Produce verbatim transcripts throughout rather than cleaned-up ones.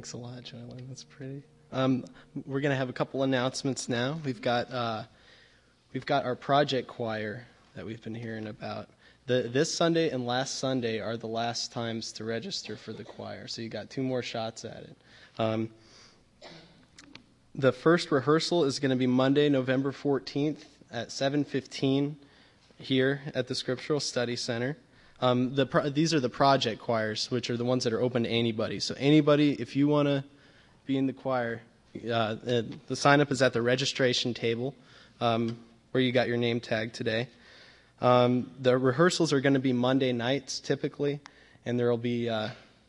Thanks a lot, Joellen. That's pretty. Um, we're going to have a couple announcements now. We've got uh, we've got our project choir that we've been hearing about. The, this Sunday and last Sunday are the last times to register for the choir, so you got two more shots at it. Um, the first rehearsal is going to be Monday, November fourteenth at seven fifteen here at the Scriptural Study Center. Um, the pro- these are the project choirs, which are the ones that are open to anybody. So anybody, if you want to be in the choir, uh, the sign-up is at the registration table um, where you got your name tag today. Um, the rehearsals are going to be Monday nights typically, and there will be uh,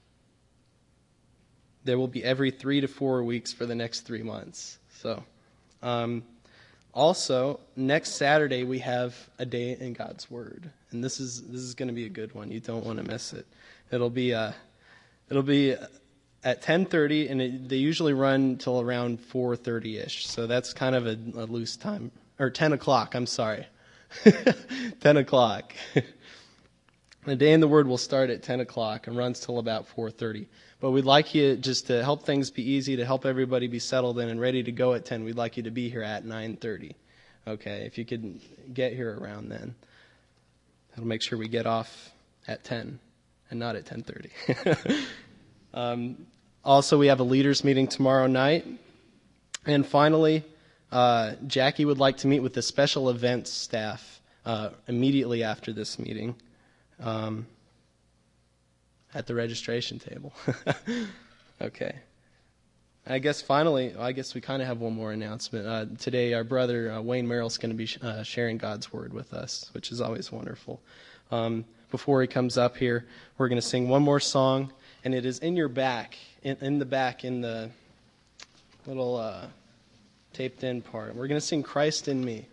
there will be every three to four weeks for the next three months. So, um, also next Saturday we have a day in God's Word, and this is this is going to be a good one. You don't want to miss it. It'll be uh, it'll be at ten thirty, and it, they usually run till around four thirty ish. So that's kind of a, a loose time, or ten o'clock. I'm sorry. ten o'clock. The Day in the Word will start at ten o'clock and runs till about four thirty. But we'd like you, just to help things be easy, to help everybody be settled in and ready to go at ten, we'd like you to be here at nine thirty. Okay, if you could get here around then. That'll make sure we get off at ten and not at ten thirty. um, also, we have a leaders meeting tomorrow night. And finally, Uh, Jackie would like to meet with the special events staff uh, immediately after this meeting um, at the registration table. Okay. I guess finally, I guess we kind of have one more announcement. Uh, today, our brother uh, Wayne Merrill is going to be sh- uh, sharing God's Word with us, which is always wonderful. Um, before he comes up here, we're going to sing one more song, and it is in your back, in, in the back, in the little... Uh, taped in part. We're going to sing Christ in Me.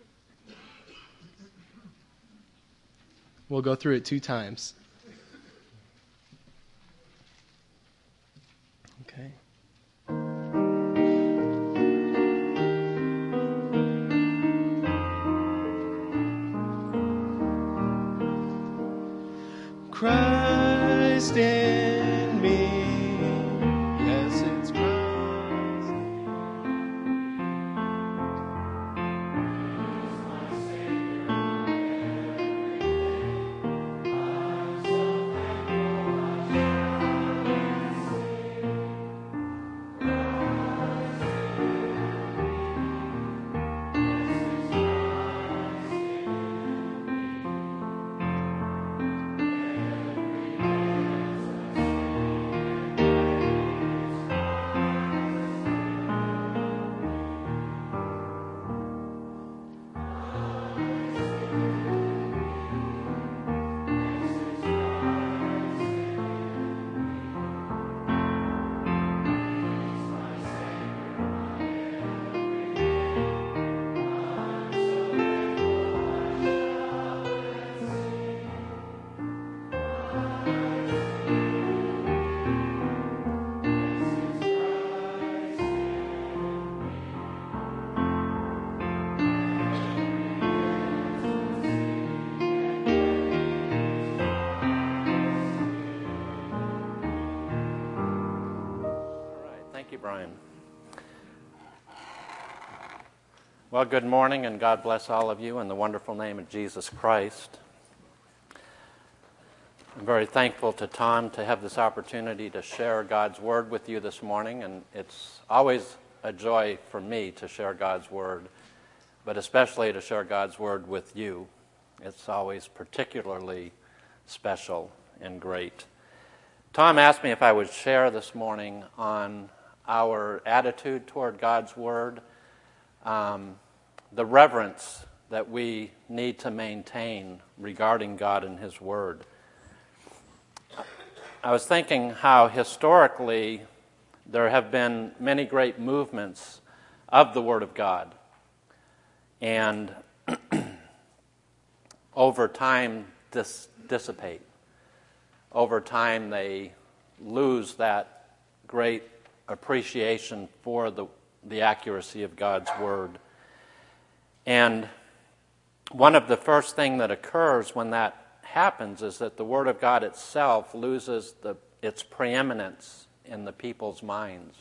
We'll go through it two times. Okay. Christ in me. Yes, it's Christ. Thank you, Brian. Well, good morning, and God bless all of you in the wonderful name of Jesus Christ. I'm very thankful to Tom to have this opportunity to share God's Word with you this morning, and it's always a joy for me to share God's Word, but especially to share God's Word with you. It's always particularly special and great. Tom asked me if I would share this morning on our attitude toward God's Word, um, the reverence that we need to maintain regarding God and His Word. I was thinking how historically there have been many great movements of the Word of God, and over time dis- dissipate. Over time they lose that great appreciation for the, the accuracy of God's Word. And one of the first things that occurs when that happens is that the Word of God itself loses the, its preeminence in the people's minds.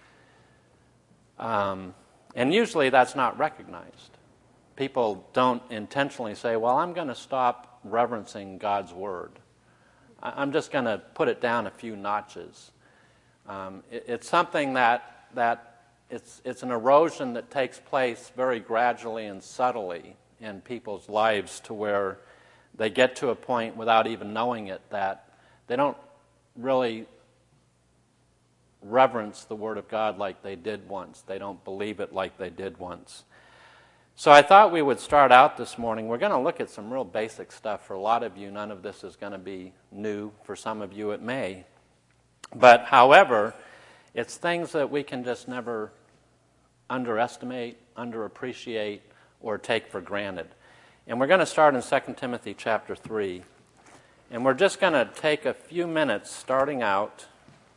Um, and usually that's not recognized. People don't intentionally say, well, I'm going to stop reverencing God's Word. I'm just going to put it down a few notches. Um, it, it's something that, that it's, it's an erosion that takes place very gradually and subtly in people's lives, to where they get to a point without even knowing it that they don't really reverence the Word of God like they did once. They don't believe it like they did once. So I thought we would start out this morning. We're going to look at some real basic stuff. For a lot of you, none of this is going to be new. For some of you, it may. But however, it's things that we can just never underestimate, underappreciate, or take for granted. And we're going to start in Second Timothy chapter three. And we're just going to take a few minutes starting out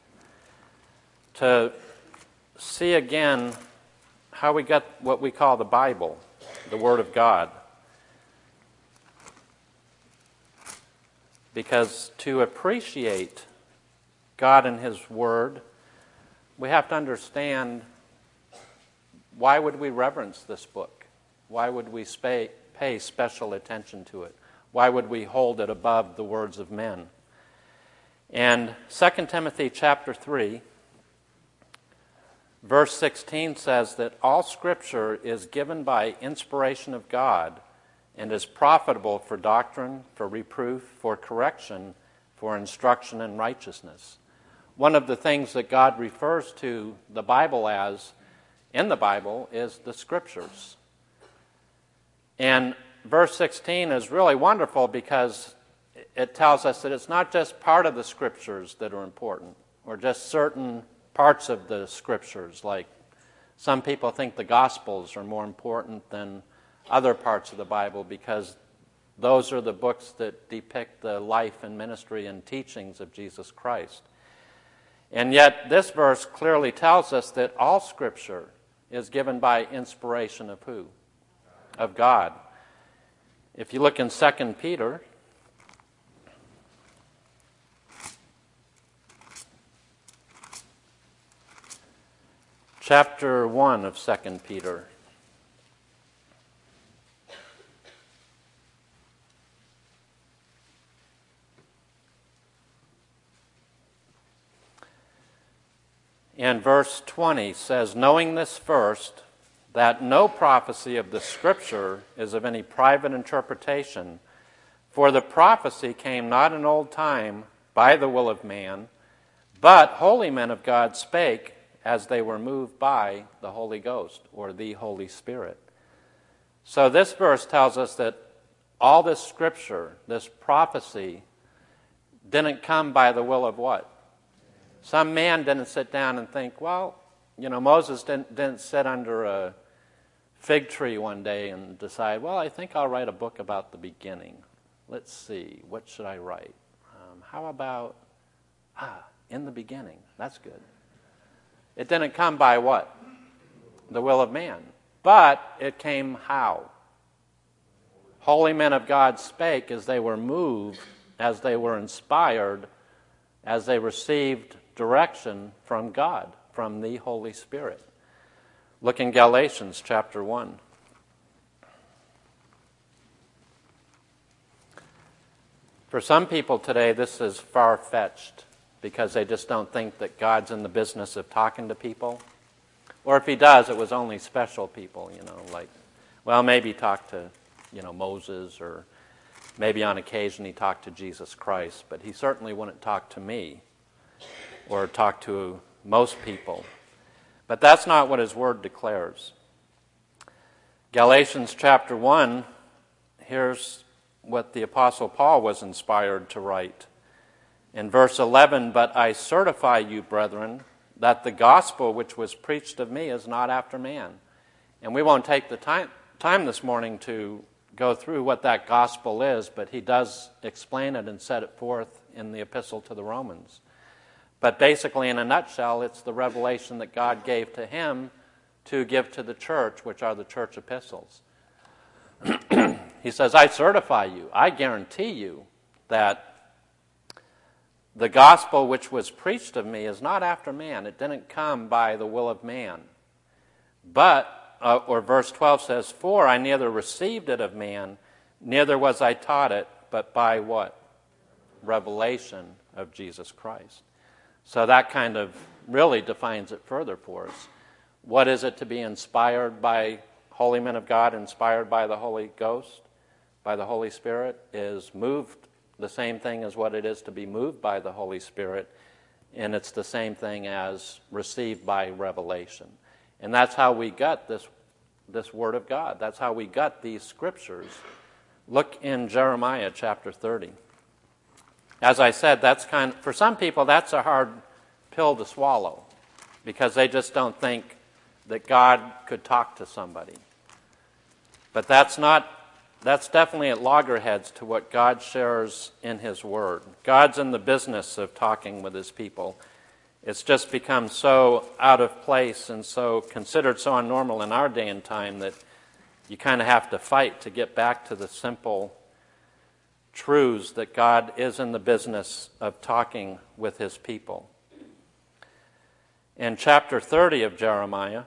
to see again how we got what we call the Bible, the Word of God. Because to appreciate God and His Word, we have to understand, why would we reverence this book? Why would we pay, pay special attention to it? Why would we hold it above the words of men? And Second Timothy chapter three, verse sixteen says that all Scripture is given by inspiration of God and is profitable for doctrine, for reproof, for correction, for instruction in righteousness. One of the things that God refers to the Bible as in the Bible is the Scriptures. And verse sixteen is really wonderful because it tells us that it's not just part of the Scriptures that are important, or just certain parts of the Scriptures. Like some people think the Gospels are more important than other parts of the Bible because those are the books that depict the life and ministry and teachings of Jesus Christ. And yet this verse clearly tells us that all Scripture is given by inspiration of who? Of God. If you look in Second Peter, chapter one of Second Peter. And verse twenty says, knowing this first, that no prophecy of the Scripture is of any private interpretation, for the prophecy came not in old time by the will of man, but holy men of God spake as they were moved by the Holy Ghost, or the Holy Spirit. So this verse tells us that all this Scripture, this prophecy, didn't come by the will of what? Some man didn't sit down and think, well, you know, Moses didn't, didn't sit under a fig tree one day and decide, well, I think I'll write a book about the beginning. Let's see, what should I write? Um, how about, ah, in the beginning. That's good. It didn't come by what? The will of man. But it came how? Holy men of God spake as they were moved, as they were inspired, as they received direction from God, from the Holy Spirit. Look in Galatians chapter one. For some people today, this is far-fetched because they just don't think that God's in the business of talking to people. Or if He does, it was only special people, you know, like, well, maybe talk to, you know, Moses, or maybe on occasion He talked to Jesus Christ, but He certainly wouldn't talk to me or talk to most people. But that's not what His Word declares. Galatians chapter one, here's what the Apostle Paul was inspired to write. In verse eleven, but I certify you, brethren, that the gospel which was preached of me is not after man. And we won't take the time, time this morning to go through what that gospel is, but he does explain it and set it forth in the epistle to the Romans. But basically, in a nutshell, it's the revelation that God gave to him to give to the church, which are the church epistles. He says, I certify you, I guarantee you that the gospel which was preached of me is not after man. It didn't come by the will of man. But, uh, or verse twelve says, for I neither received it of man, neither was I taught it, but by what? Revelation of Jesus Christ. So that kind of really defines it further for us. What is it to be inspired by holy men of God, inspired by the Holy Ghost, by the Holy Spirit, is moved the same thing as what it is to be moved by the Holy Spirit, and it's the same thing as received by revelation. And that's how we got this, this Word of God. That's how we got these Scriptures. Look in Jeremiah chapter thirty. As I said, that's kind of, for some people, that's a hard pill to swallow because they just don't think that God could talk to somebody. But that's not, that's definitely at loggerheads to what God shares in His Word. God's in the business of talking with His people. It's just become so out of place and so considered so unnormal in our day and time that you kind of have to fight to get back to the simple truths that God is in the business of talking with His people. In chapter thirty of Jeremiah,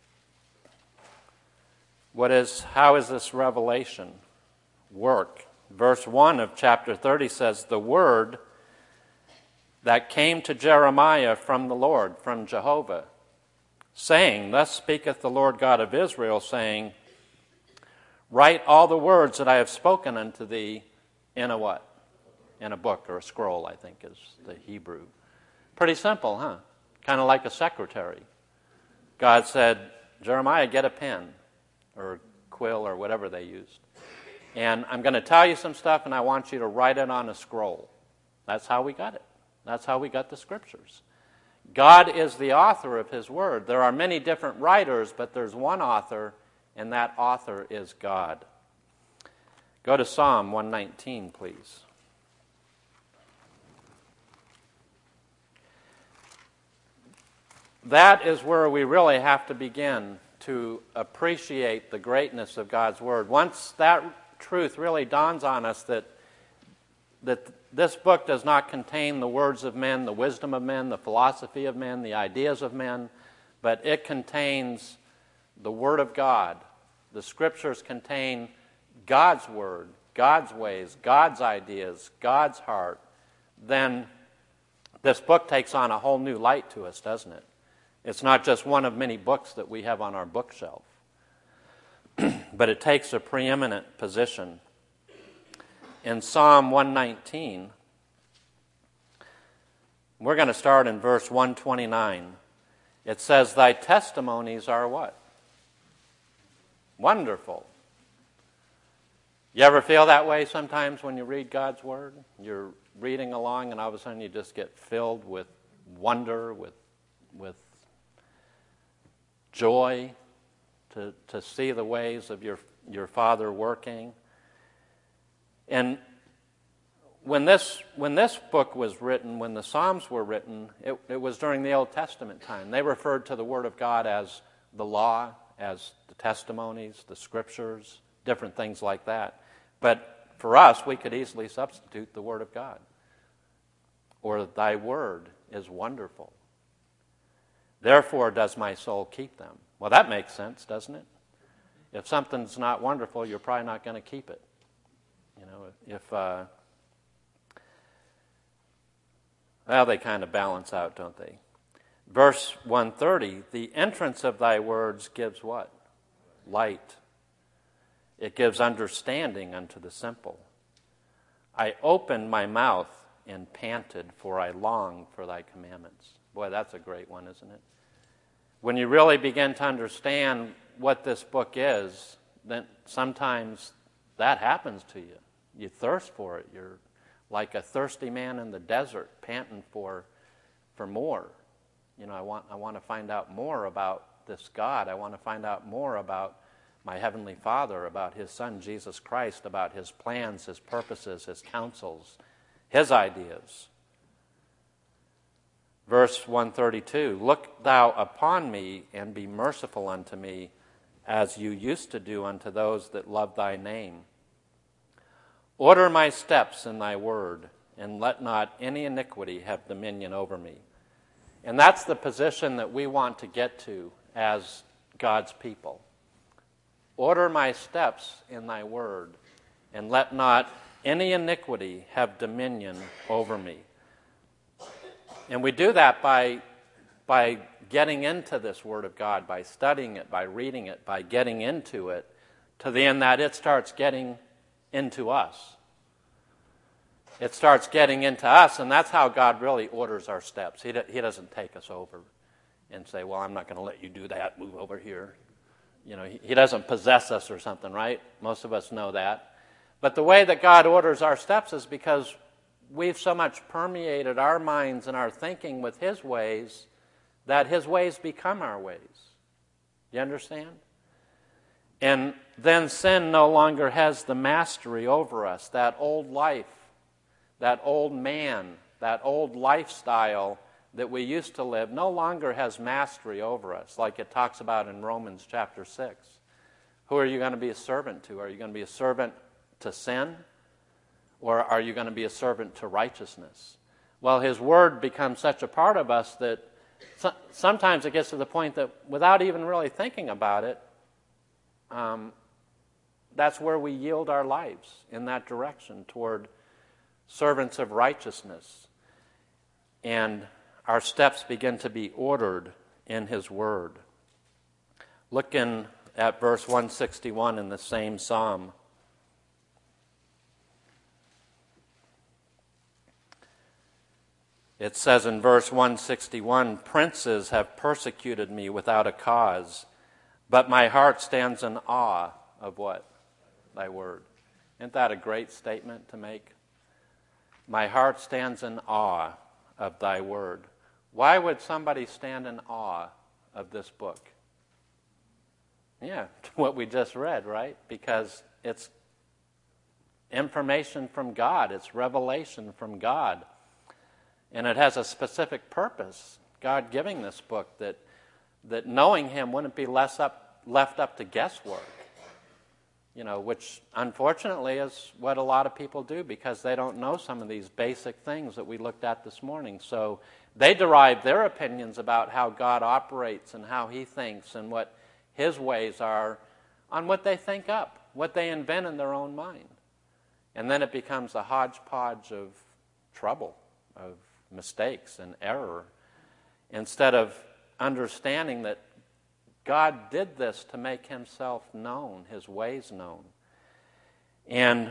what is, how is this revelation work? Verse one of chapter thirty says, the word that came to Jeremiah from the Lord, from Jehovah, saying, thus speaketh the Lord God of Israel, saying, write all the words that I have spoken unto thee in a what? In a book or a scroll, I think is the Hebrew. Pretty simple, huh? Kind of like a secretary. God said, Jeremiah, get a pen or a quill or whatever they used. And I'm going to tell you some stuff and I want you to write it on a scroll. That's how we got it. That's how we got the Scriptures. God is the author of His Word. There are many different writers, but there's one author, and that author is God. Go to Psalm one nineteen, please. That is where we really have to begin to appreciate the greatness of God's Word. Once that truth really dawns on us that, that this book does not contain the words of men, the wisdom of men, the philosophy of men, the ideas of men, but it contains the Word of God. The Scriptures contain God's Word, God's ways, God's ideas, God's heart. Then this book takes on a whole new light to us, doesn't it? It's not just one of many books that we have on our bookshelf, but it takes a preeminent position. In Psalm one nineteen, we're going to start in verse one twenty-nine. It says, thy testimonies are what? Wonderful. You ever feel that way sometimes when you read God's Word? You're reading along and all of a sudden you just get filled with wonder, with, with joy to, to see the ways of your, your Father working. And when this when this book was written, when the Psalms were written, it, it was during the Old Testament time. They referred to the Word of God as the law, as the testimonies, the Scriptures, different things like that. But for us, we could easily substitute the Word of God. Or thy Word is wonderful. Therefore does my soul keep them. Well, that makes sense, doesn't it? If something's not wonderful, you're probably not going to keep it. You know, if, uh, well, they kind of balance out, don't they? Verse one thirty, the entrance of thy words gives what? Light. It gives understanding unto the simple. I opened my mouth and panted, for I longed for thy commandments. Boy, that's a great one, isn't it? When you really begin to understand what this book is, then sometimes that happens to you. You thirst for it. You're like a thirsty man in the desert, panting for, for more. You know, I want, I want to find out more about this God. I want to find out more about my Heavenly Father, about His Son, Jesus Christ, about His plans, His purposes, His counsels, His ideas. Verse one thirty-two, look thou upon me and be merciful unto me, as you used to do unto those that love thy name. Order my steps in thy word, and let not any iniquity have dominion over me. And that's the position that we want to get to as God's people. Order my steps in thy word, and let not any iniquity have dominion over me. And we do that by, by getting into this word of God, by studying it, by reading it, by getting into it, to the end that it starts getting into us. It starts getting into us, and that's how God really orders our steps. He, do, he doesn't take us over and say, well, I'm not going to let you do that, move over here. You know, he, he doesn't possess us or something, right? Most of us know that. But the way that God orders our steps is because we've so much permeated our minds and our thinking with his ways that his ways become our ways. You understand? And then sin no longer has the mastery over us. That old life, that old man, that old lifestyle that we used to live no longer has mastery over us, like it talks about in Romans chapter six. Who are you going to be a servant to? Are you going to be a servant to sin? Or are you going to be a servant to righteousness? Well, his word becomes such a part of us that so, sometimes it gets to the point that without even really thinking about it, um, that's where we yield our lives, in that direction, toward servants of righteousness. And our steps begin to be ordered in his word. Looking at verse one sixty-one in the same psalm. It says in verse one sixty-one, princes have persecuted me without a cause, but my heart stands in awe of what? Thy word. Isn't that a great statement to make? My heart stands in awe of thy word. Why would somebody stand in awe of this book? Yeah, what we just read, right? Because it's information from God. It's revelation from God. And it has a specific purpose, God giving this book, that that knowing him wouldn't be less up, left up to guesswork. You know, which unfortunately is what a lot of people do because they don't know some of these basic things that we looked at this morning. So they derive their opinions about how God operates and how he thinks and what his ways are on what they think up, what they invent in their own mind. And then it becomes a hodgepodge of trouble, of mistakes and error, instead of understanding that God did this to make himself known, his ways known. And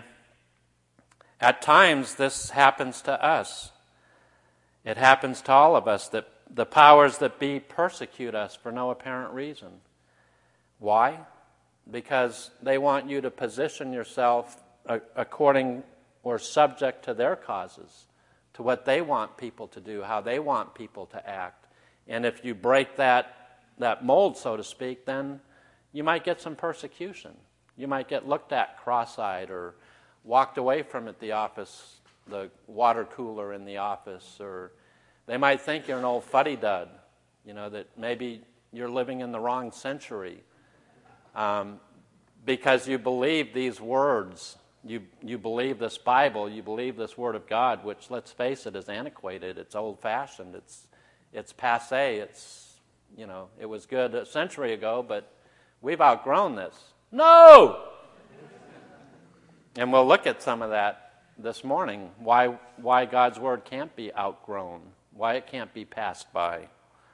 at times this happens to us. It happens to all of us, that the powers that be persecute us for no apparent reason. Why? Because they want you to position yourself according or subject to their causes, to what they want people to do, how they want people to act. And if you break that that mold, so to speak, then you might get some persecution. You might get looked at cross-eyed or walked away from at the office, the water cooler in the office, or they might think you're an old fuddy-dud, you know, that maybe you're living in the wrong century um, because you believe these words. You you believe this Bible, you believe this Word of God, which, let's face it, is antiquated. It's old-fashioned. It's it's passé. It's, you know, it was good a century ago, but we've outgrown this. No! And we'll look at some of that this morning, why why God's Word can't be outgrown, why it can't be passed by.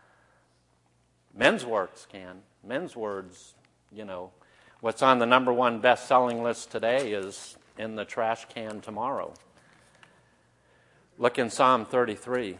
Men's works can. Men's words, you know, what's on the number one best-selling list today is in the trash can tomorrow. Look in Psalm thirty-three.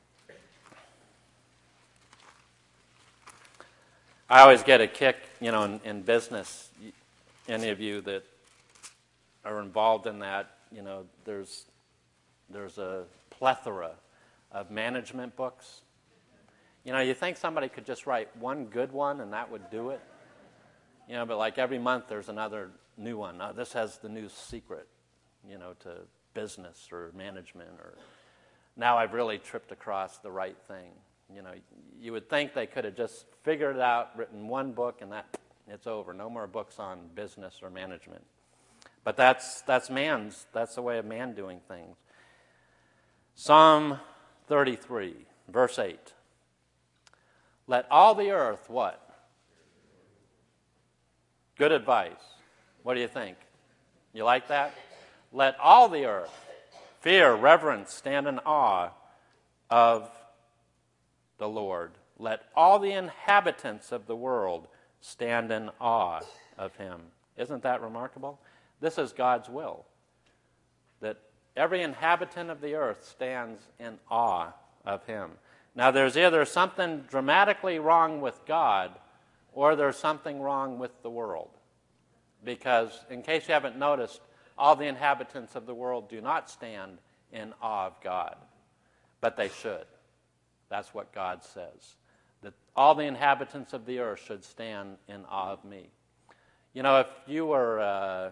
I always get a kick, you know, in, in business, any of you that are involved in that, you know, there's there's a plethora of management books. You know, you think somebody could just write one good one and that would do it? You know, but like every month there's another new one. Now, this has the new secret, you know, to business or management, or now I've really tripped across the right thing. You know, you would think they could have just figured it out, written one book, and that it's over. No more books on business or management. But that's that's man's, that's the way of man doing things. Psalm thirty-three, verse eight. Let all the earth, what? Good advice. What do you think? You like that? Let all the earth fear, reverence, stand in awe of the Lord. Let all the inhabitants of the world stand in awe of him. Isn't that remarkable? This is God's will, that every inhabitant of the earth stands in awe of him. Now, there's either something dramatically wrong with God or there's something wrong with the world. Because, in case you haven't noticed, all the inhabitants of the world do not stand in awe of God, but they should. That's what God says, that all the inhabitants of the earth should stand in awe of me. You know, if you were, uh,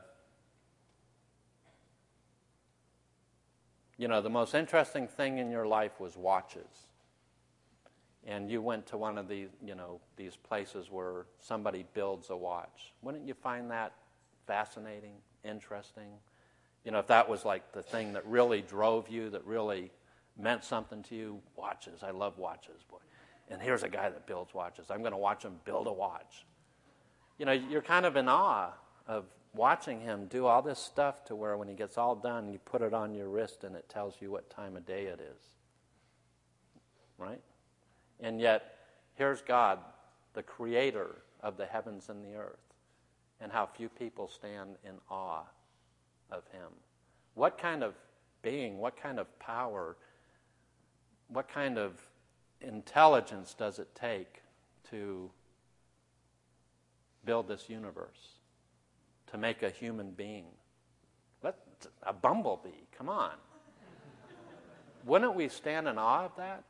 you know, the most interesting thing in your life was watches, and you went to one of these, you know, these places where somebody builds a watch, wouldn't you find that fascinating, interesting? You know, if that was like the thing that really drove you, that really meant something to you, watches. I love watches, boy. And here's a guy that builds watches. I'm going to watch him build a watch. You know, you're kind of in awe of watching him do all this stuff to where when he gets all done, you put it on your wrist and it tells you what time of day it is. Right? And yet, here's God, the creator of the heavens and the earth, and how few people stand in awe of him. What kind of being, what kind of power, what kind of intelligence does it take to build this universe, to make a human being? Let, a bumblebee, come on. Wouldn't we stand in awe of that?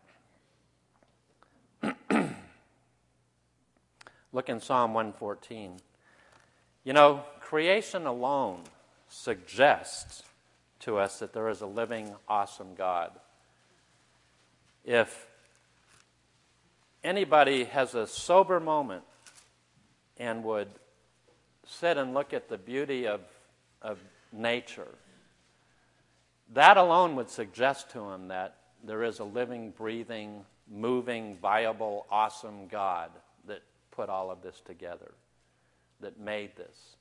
Look in Psalm one fourteen. You know, creation alone suggests to us that there is a living, awesome God. If anybody has a sober moment and would sit and look at the beauty of, of nature, that alone would suggest to him that there is a living, breathing, moving, viable, awesome God that put all of this together, that made this.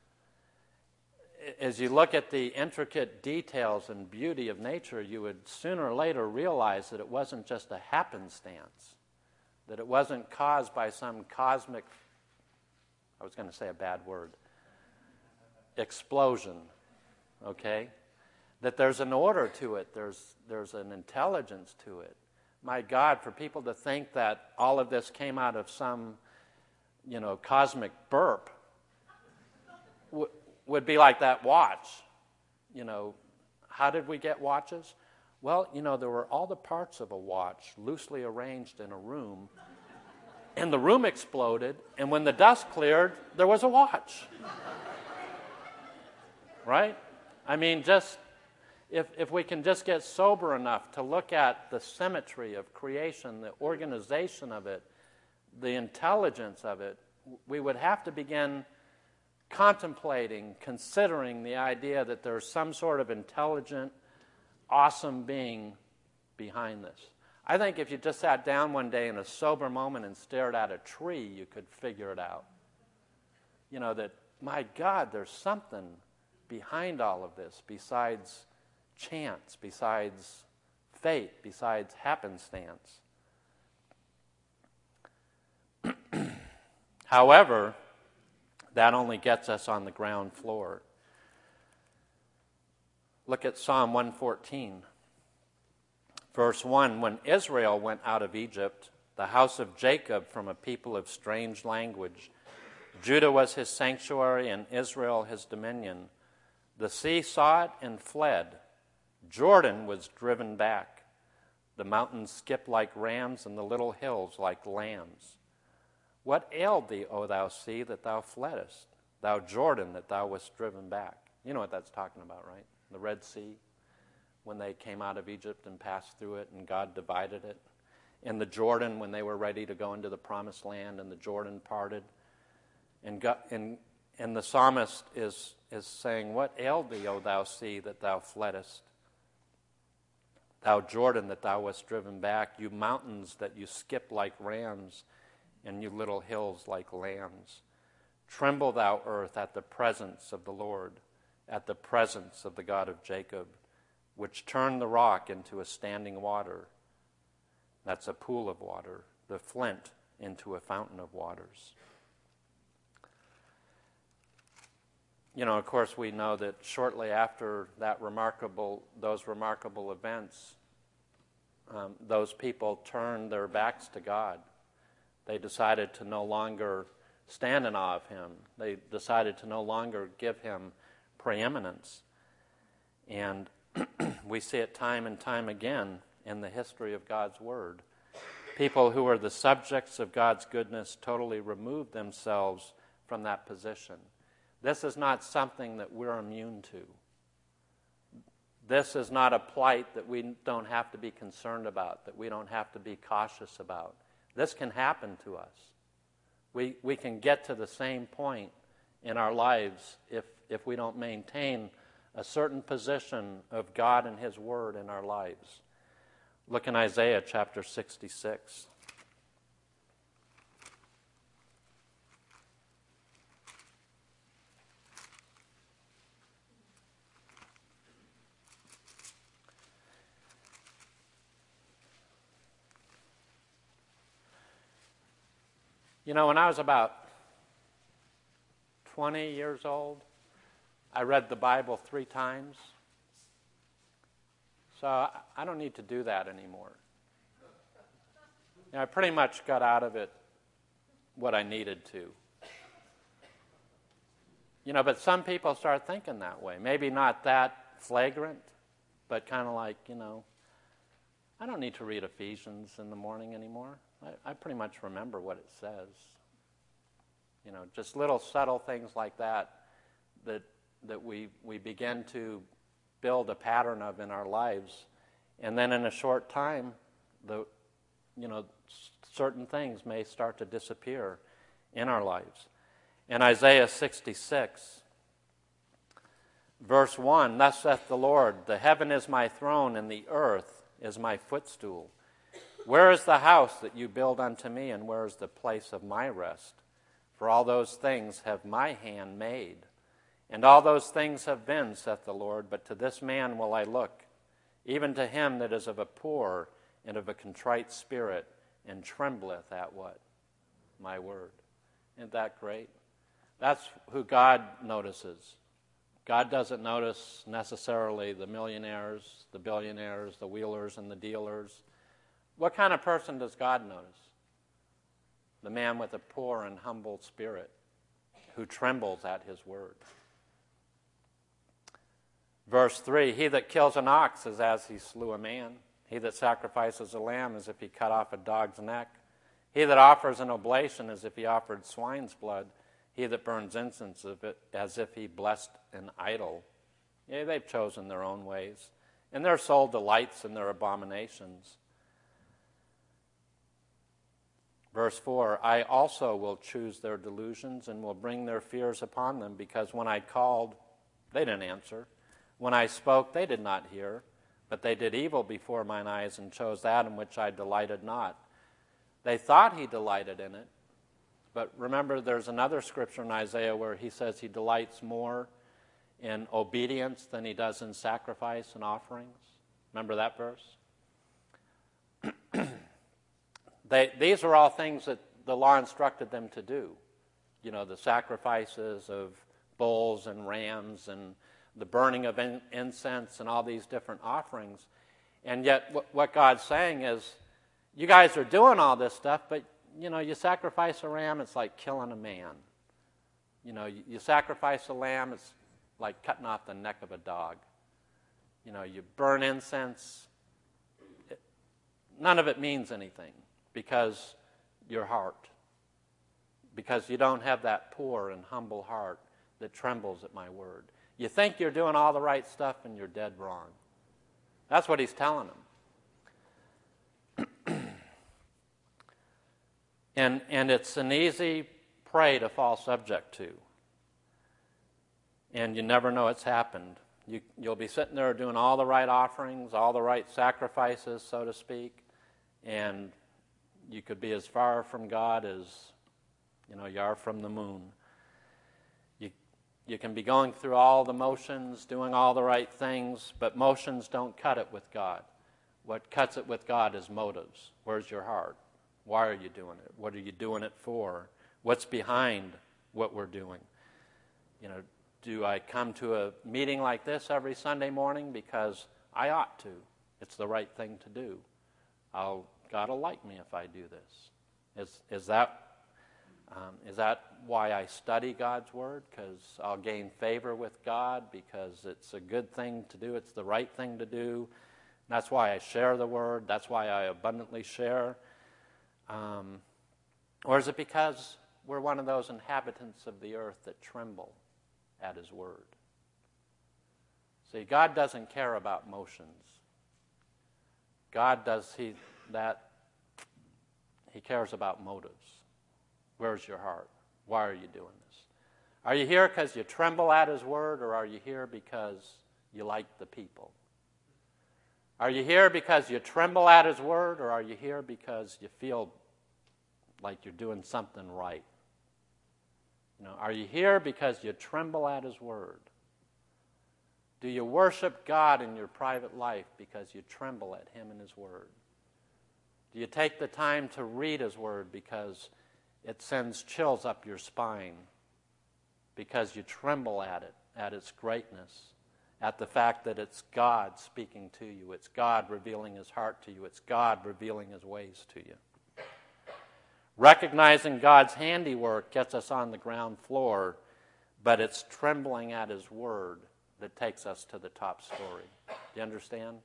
As you look at the intricate details and beauty of nature, you would sooner or later realize that it wasn't just a happenstance, that it wasn't caused by some cosmic, I was going to say a bad word, explosion, okay? That there's an order to it, there's, there's an intelligence to it. My God, for people to think that all of this came out of some, you know, cosmic burp w- would be like that watch. You know, how did we get watches? Well, you know, there were all the parts of a watch loosely arranged in a room, and the room exploded, and when the dust cleared, there was a watch. Right? I mean, just if if we can just get sober enough to look at the symmetry of creation, the organization of it, the intelligence of it, we would have to begin contemplating, considering the idea that there's some sort of intelligent, awesome being behind this. I think if you just sat down one day in a sober moment and stared at a tree, you could figure it out. You know, that, my God, there's something behind all of this besides chance, besides fate, besides happenstance. However, that only gets us on the ground floor. Look at Psalm one fourteen. Verse one, when Israel went out of Egypt, the house of Jacob from a people of strange language, Judah was his sanctuary and Israel his dominion. The sea saw it and fled. Jordan was driven back. The mountains skipped like rams and the little hills like lambs. What ailed thee, O thou sea, that thou fleddest? Thou Jordan, that thou wast driven back. You know what that's talking about, right? The Red Sea, when they came out of Egypt and passed through it and God divided it. And the Jordan, when they were ready to go into the promised land and the Jordan parted. And God, and, and the psalmist is, is saying, what ailed thee, O thou sea, that thou fleddest? thou Jordan, that thou wast driven back, you mountains that you skip like rams, and you little hills like lambs. Tremble, thou earth, at the presence of the Lord, at the presence of the God of Jacob, which turned the rock into a standing water. That's a pool of water, the flint into a fountain of waters. You know, of course, we know that shortly after that remarkable, those remarkable events, um, those people turned their backs to God. They decided to no longer stand in awe of him. They decided to no longer give him preeminence. And we see it time and time again in the history of God's Word. People who are the subjects of God's goodness totally remove themselves from that position. This is not something that we're immune to. This is not a plight that we don't have to be concerned about, that we don't have to be cautious about. This can happen to us. We we can get to the same point in our lives if if we don't maintain a certain position of God and his Word in our lives. Look in Isaiah chapter sixty-six. You know, when I was about twenty years old, I read the Bible three times. So I don't need to do that anymore. You know, I pretty much got out of it what I needed to. You know, but some people start thinking that way. Maybe not that flagrant, but kind of like, you know, I don't need to read Ephesians in the morning anymore. I, I pretty much remember what it says. You know, just little subtle things like that that that we we begin to build a pattern of in our lives, and then in a short time, the you know certain things may start to disappear in our lives. In Isaiah sixty-six, verse one, thus saith the Lord, the heaven is my throne, and the earth is my footstool. Where is the house that you build unto me, and where is the place of my rest? For all those things have my hand made, and all those things have been, saith the Lord. But to this man will I look, even to him that is of a poor and of a contrite spirit, and trembleth at what? My word. Isn't that great? That's who God notices. God doesn't notice necessarily the millionaires, the billionaires, the wheelers and the dealers. What kind of person does God notice? The man with a poor and humble spirit who trembles at his word. Verse three, he that kills an ox is as he slew a man. He that sacrifices a lamb as if he cut off a dog's neck. He that offers an oblation as if he offered swine's blood. He that burns incense as if he blessed an idol. Yeah, they've chosen their own ways, and their soul delights in their abominations. Verse four, I also will choose their delusions and will bring their fears upon them, because when I called, they didn't answer. When I spoke, they did not hear, but they did evil before mine eyes and chose that in which I delighted not. They thought he delighted in it, but remember there's another scripture in Isaiah where he says he delights more in obedience than he does in sacrifice and offerings. Remember that verse? They, these are all things that the law instructed them to do. You know, the sacrifices of bulls and rams and the burning of in, incense and all these different offerings. And yet what, what God's saying is, you guys are doing all this stuff, but, you know, you sacrifice a ram, it's like killing a man. You know, you, you sacrifice a lamb, it's like cutting off the neck of a dog. You know, you burn incense, it, none of it means anything. Because your heart, because you don't have that poor and humble heart that trembles at my word. You think you're doing all the right stuff and you're dead wrong. That's what he's telling them. and, and it's an easy prey to fall subject to. And you never know it's happened. You, you'll be sitting there doing all the right offerings, all the right sacrifices, so to speak, and you could be as far from God as, you know, you are from the moon. You, you can be going through all the motions, doing all the right things, but motions don't cut it with God. What cuts it with God is motives. Where's your heart? Why are you doing it? What are you doing it for? What's behind what we're doing? You know, do I come to a meeting like this every Sunday morning because I ought to? It's the right thing to do. I'll, God will like me if I do this. Is, is, that, um, is that why I study God's Word? Because I'll gain favor with God, because it's a good thing to do, it's the right thing to do. That's why I share the Word. That's why I abundantly share. Um, or is it because we're one of those inhabitants of the earth that tremble at His Word? See, God doesn't care about motions. God does he that. He cares about motives. Where's your heart? Why are you doing this? Are you here because you tremble at His Word, or are you here because you like the people? Are you here because you tremble at His Word, or are you here because you feel like you're doing something right? You know, are you here because you tremble at His Word? Do you worship God in your private life because you tremble at Him and His Word? Do you take the time to read His Word because it sends chills up your spine, because you tremble at it, at its greatness, at the fact that it's God speaking to you, it's God revealing His heart to you, it's God revealing His ways to you? Recognizing God's handiwork gets us on the ground floor, but it's trembling at His Word that takes us to the top story. Do you understand?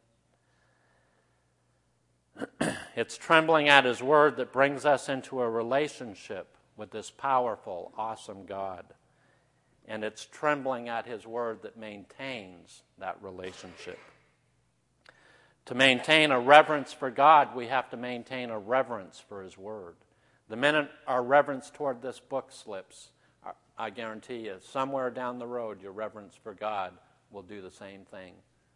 It's trembling at His Word that brings us into a relationship with this powerful, awesome God. And it's trembling at His Word that maintains that relationship. To maintain a reverence for God, we have to maintain a reverence for His Word. The minute our reverence toward this book slips, I guarantee you, somewhere down the road, your reverence for God will do the same thing.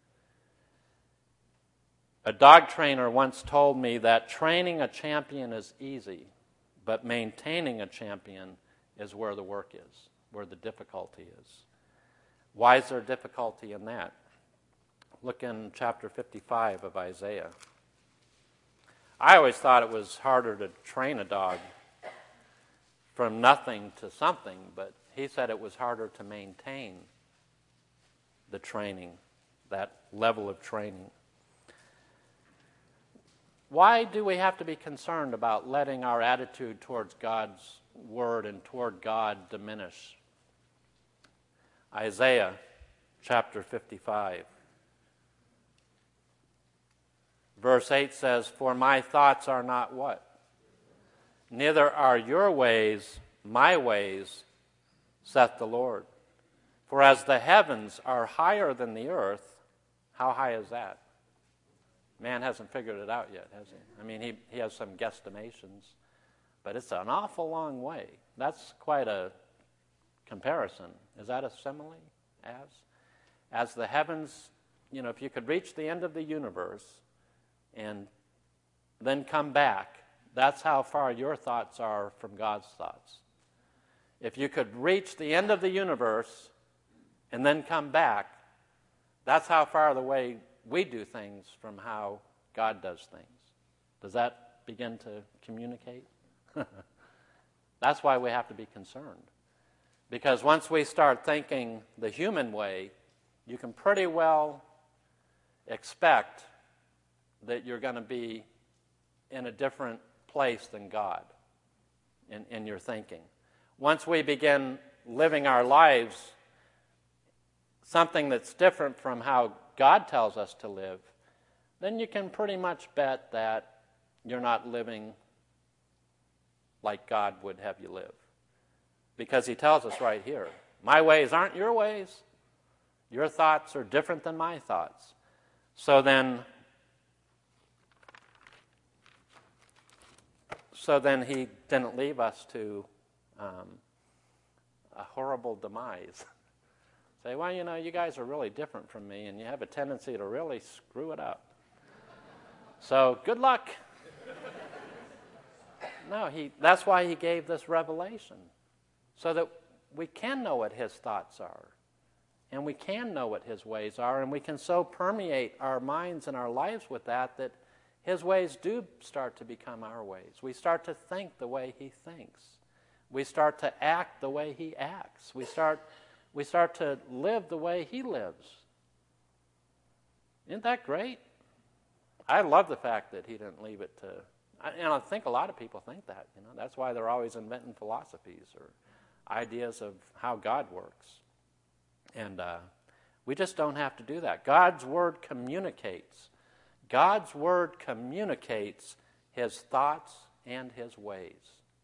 A dog trainer once told me that training a champion is easy, but maintaining a champion is where the work is, where the difficulty is. Why is there difficulty in that? Look in chapter fifty-five of Isaiah. I always thought it was harder to train a dog from nothing to something, but he said it was harder to maintain the training, that level of training. Why do we have to be concerned about letting our attitude towards God's Word and toward God diminish? Isaiah chapter fifty-five. Verse eight says, "For my thoughts are not" what? "Neither are your ways my ways, saith the Lord. For as the heavens are higher than the earth," how high is that? Man hasn't figured it out yet, has he? I mean, he, he has some guesstimations, but it's an awful long way. That's quite a comparison. Is that a simile? As? As the heavens, you know, if you could reach the end of the universe and then come back, that's how far your thoughts are from God's thoughts. If you could reach the end of the universe and then come back, that's how far the way we do things from how God does things. Does that begin to communicate? That's why we have to be concerned. Because once we start thinking the human way, you can pretty well expect that you're going to be in a different place than God in, in your thinking. Once we begin living our lives something that's different from how God tells us to live, then you can pretty much bet that you're not living like God would have you live. Because He tells us right here, my ways aren't your ways. Your thoughts are different than my thoughts. So then, so then He didn't leave us to um, a horrible demise. Say, well, you know, you guys are really different from me, and you have a tendency to really screw it up. So good luck. No, he, that's why he gave this revelation, so that we can know what his thoughts are, and we can know what his ways are, and we can so permeate our minds and our lives with that that his ways do start to become our ways. We start to think the way he thinks. We start to act the way he acts. We start, we start to live the way he lives. Isn't that great? I love the fact that he didn't leave it to... And I think a lot of people think that. You know, that's why they're always inventing philosophies or ideas of how God works. And uh, we just don't have to do that. God's Word communicates. God's Word communicates his thoughts and his ways.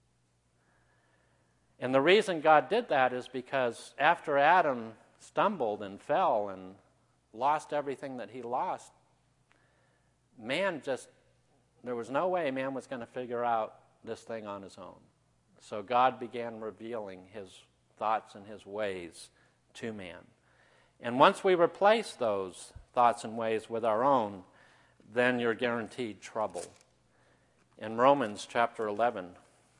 And the reason God did that is because after Adam stumbled and fell and lost everything that he lost, man just, there was no way man was going to figure out this thing on his own. So God began revealing his thoughts and his ways to man. And once we replace those thoughts and ways with our own, then you're guaranteed trouble. In Romans chapter eleven,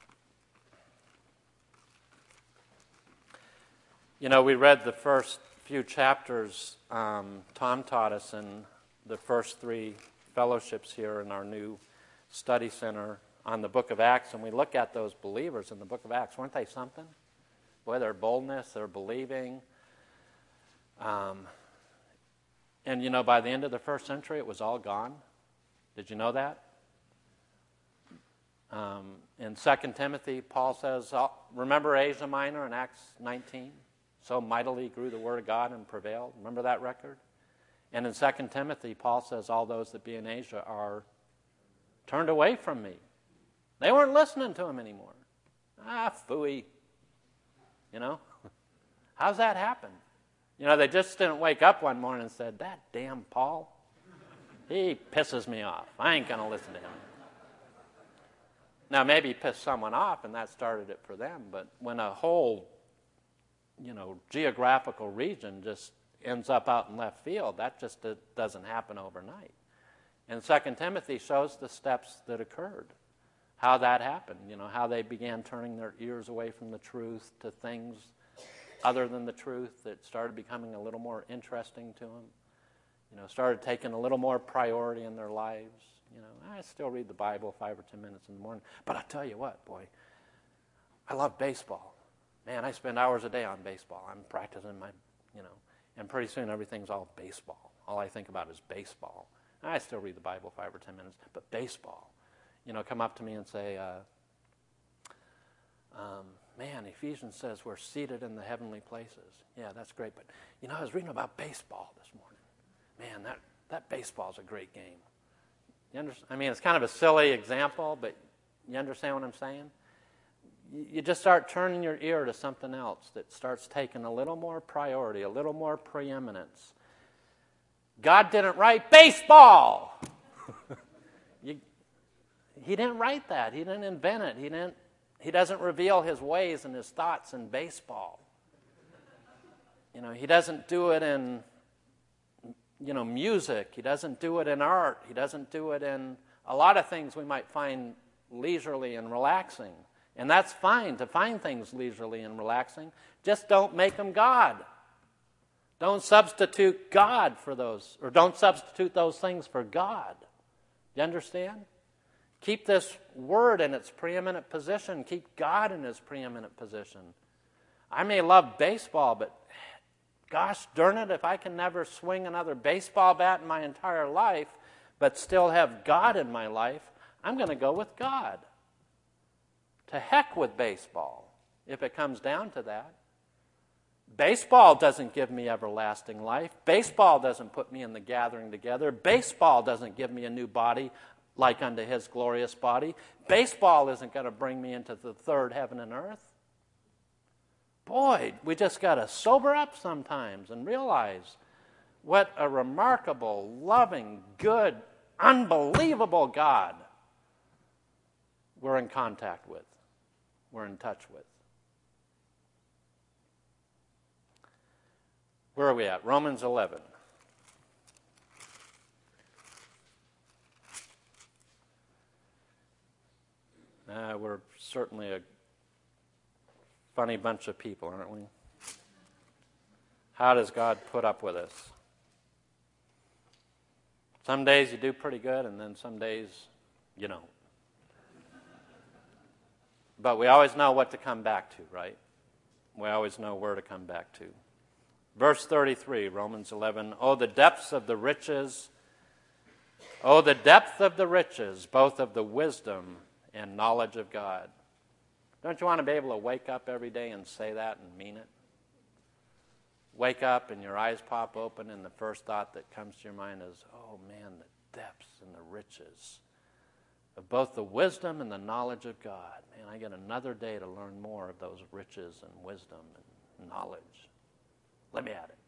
you know, we read the first few chapters. Um, Tom taught us in the first three fellowships here in our new study center on the book of Acts, and we look at those believers in the book of Acts. Weren't they something? Boy, their boldness, their believing. Um, and, you know, by the end of the first century, it was all gone. Did you know that? Um, in Second Timothy, Paul says, remember Asia Minor in Acts nineteen? So mightily grew the word of God and prevailed. Remember that record? And in Second Timothy, Paul says, all those that be in Asia are turned away from me. They weren't listening to him anymore. Ah, phooey. You know? How's that happen? You know, they just didn't wake up one morning and said, that damn Paul, he pisses me off. I ain't going to listen to him. Now, maybe he pissed someone off, and that started it for them, but when a whole, you know, geographical region just ends up out in left field, that just doesn't happen overnight. And Second Timothy shows the steps that occurred, how that happened, you know, how they began turning their ears away from the truth to things other than the truth that started becoming a little more interesting to them, you know, started taking a little more priority in their lives. You know, I still read the Bible five or ten minutes in the morning, but I'll tell you what, boy, I love baseball. Man, I spend hours a day on baseball. I'm practicing my, you know, and pretty soon everything's all baseball. All I think about is baseball. I still read the Bible five or ten minutes, but baseball. You know, come up to me and say, uh, um, man, Ephesians says we're seated in the heavenly places. Yeah, that's great. But, you know, I was reading about baseball this morning. Man, that, that baseball's a great game. You understand? I mean, it's kind of a silly example, but you understand what I'm saying? You, you just start turning your ear to something else that starts taking a little more priority, a little more preeminence. God didn't write baseball. you, he didn't write that. He didn't invent it. He didn't. He doesn't reveal his ways and his thoughts in baseball. You know, he doesn't do it in, you know, music. He doesn't do it in art. He doesn't do it in a lot of things we might find leisurely and relaxing. And that's fine to find things leisurely and relaxing. Just don't make them God. Don't substitute God for those, or don't substitute those things for God. You understand? Keep this word in its preeminent position. Keep God in his preeminent position. I may love baseball, but gosh darn it, if I can never swing another baseball bat in my entire life, but still have God in my life, I'm going to go with God. To heck with baseball, if it comes down to that. Baseball doesn't give me everlasting life. Baseball doesn't put me in the gathering together. Baseball doesn't give me a new body like unto his glorious body. Baseball isn't going to bring me into the third heaven and earth. Boy, we just got to sober up sometimes and realize what a remarkable, loving, good, unbelievable God we're in contact with, we're in touch with. Where are we at? Romans eleven. Uh, we're certainly a funny bunch of people, aren't we? How does God put up with us? Some days you do pretty good, and then some days you don't. But we always know what to come back to, right? We always know where to come back to. Verse thirty-three, Romans eleven, oh, the depths of the riches, oh, the depth of the riches, both of the wisdom and knowledge of God. Don't you want to be able to wake up every day and say that and mean it? Wake up and your eyes pop open and the first thought that comes to your mind is, oh man, the depths and the riches of both the wisdom and the knowledge of God. Man, I get another day to learn more of those riches and wisdom and knowledge. Let me at it.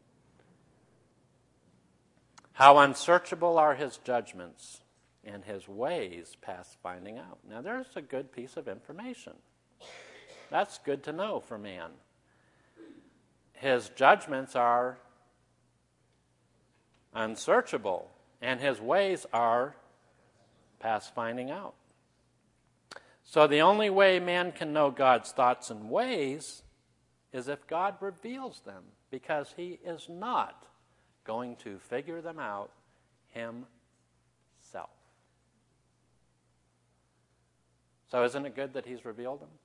How unsearchable are his judgments, and his ways past finding out. Now, there's a good piece of information. That's good to know for man. His judgments are unsearchable, and his ways are past finding out. So the only way man can know God's thoughts and ways is if God reveals them, because he is not going to figure them out himself. So isn't it good that he's revealed them?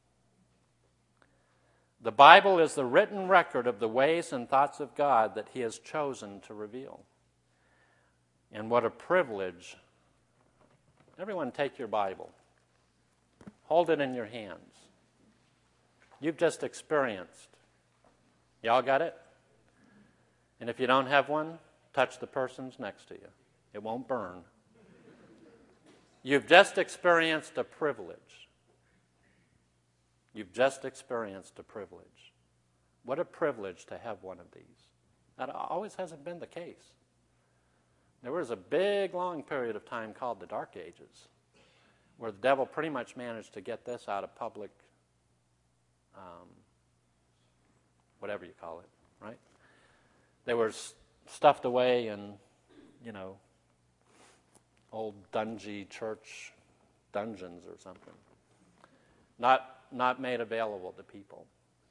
The Bible is the written record of the ways and thoughts of God that he has chosen to reveal. And what a privilege. Everyone take your Bible. Hold it in your hands. You've just experienced. Y'all got it? And if you don't have one, touch the persons next to you. It won't burn. You've just experienced a privilege. You've just experienced a privilege. What a privilege to have one of these. That always hasn't been the case. There was a big, long period of time called the Dark Ages, where the devil pretty much managed to get this out of public, um, whatever you call it, right? They were stuffed away in, you know, old dungy church dungeons or something. Not not made available to people.